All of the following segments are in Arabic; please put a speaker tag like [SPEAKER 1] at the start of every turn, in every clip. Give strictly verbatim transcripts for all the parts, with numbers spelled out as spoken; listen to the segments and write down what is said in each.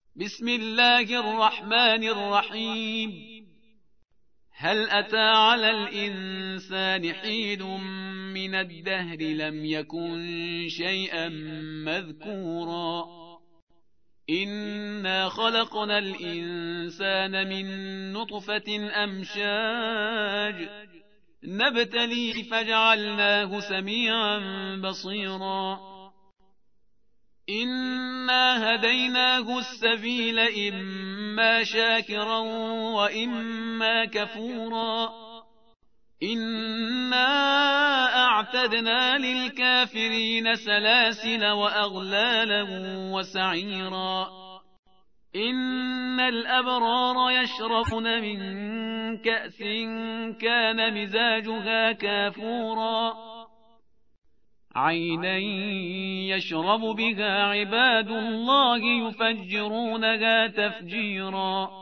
[SPEAKER 1] بسم الله الرحمن الرحيم. هل أتى على الإنسان حين من الدهر لم يكن شيئا مذكورا إنا خلقنا الإنسان من نطفة أمشاج نبتليه فجعلناه سميعا بصيرا إنا هديناه السبيل إما شاكرا وإما كفورا إنا أعتدنا للكافرين سلاسل وأغلالا وسعيرا إن الأبرار يشربون من كأس كان مزاجها كافورا عينا يشرب بها عباد الله يفجرونها تفجيرا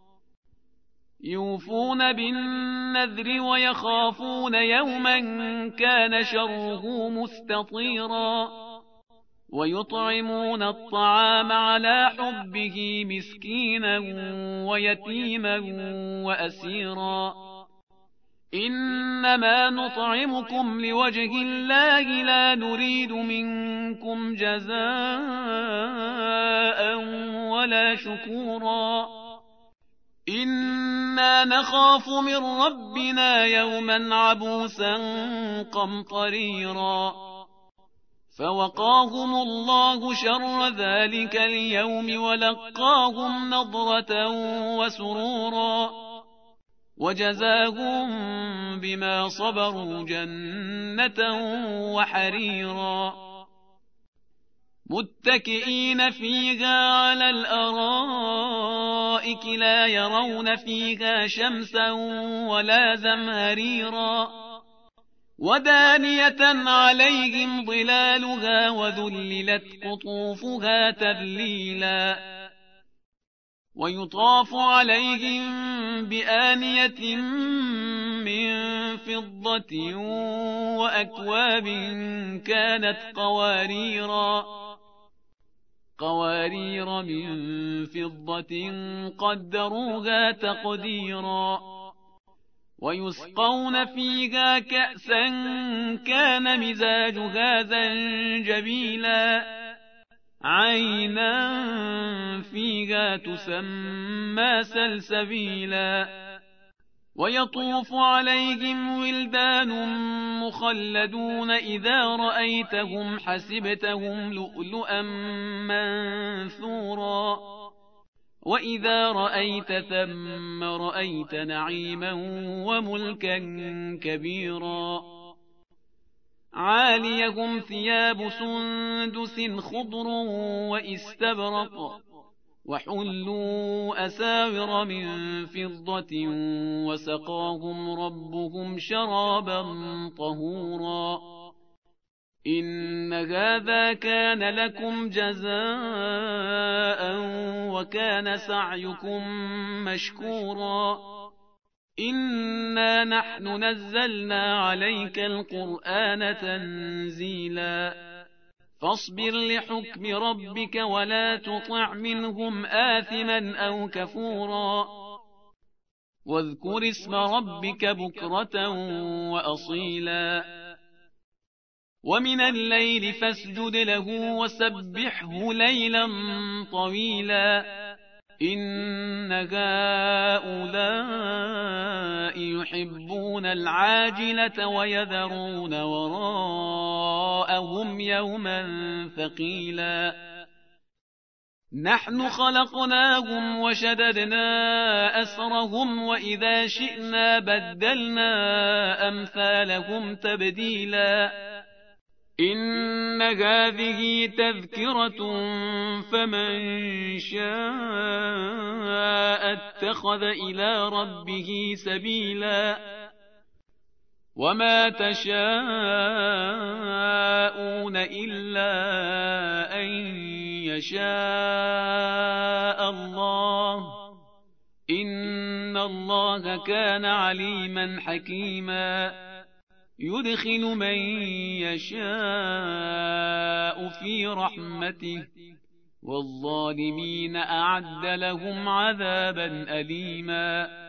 [SPEAKER 1] يوفون بالنذر ويخافون يوما كان شره مستطيرا ويطعمون الطعام على حبه مسكينا ويتيما وأسيرا إنما نطعمكم لوجه الله لا نريد منكم جزاء ولا شكورا إنا نخاف من ربنا يوما عبوسا قمطريرا فوقاهم الله شر ذلك اليوم ولقاهم نضرة وسرورا وجزاهم بما صبروا جنة وحريرا متكئين فيها على الأرائك لا يرون فيها شمسا ولا زمهريرا ودانية عليهم ظلالها وذللت قطوفها تذليلا ويطاف عليهم بآنية من فضة وأكواب كانت قواريرا قوارير من فضة قدروها تقديرا ويسقون فيها كأسا كان مزاجها زنجبيلا عينا فيها تسمى سلسبيلا ويطوف عليهم ولدان مخلدون إذا رأيتهم حسبتهم لؤلؤا منثورا وإذا رأيت ثم رأيت نعيما وملكا كبيرا عاليهم ثياب سندس خضر وإستبرق وحلوا أساور من فضة وسقاهم ربهم شرابا طهورا إن هذا كان لكم جزاء وكان سعيكم مشكورا إنا نحن نزلنا عليك القرآن تنزيلا فاصبر لحكم ربك ولا تطع منهم آثما أو كفورا واذكر اسم ربك بكرة وأصيلا ومن الليل فاسجد له وسبحه ليلا طويلا إن هؤلاء يحبون العاجلة ويذرون وراءهم يوما ثقيلا نحن خلقناهم وشددنا أسرهم وإذا شئنا بدلنا أمثالهم تبديلا إن هذه تذكرة فمن شاء اتخذ إلى ربه سبيلا وما تشاءون إلا أن يشاء الله إن الله كان عليما حكيما يدخل من يشاء في رحمته والظالمين أعد لهم عذابا أليما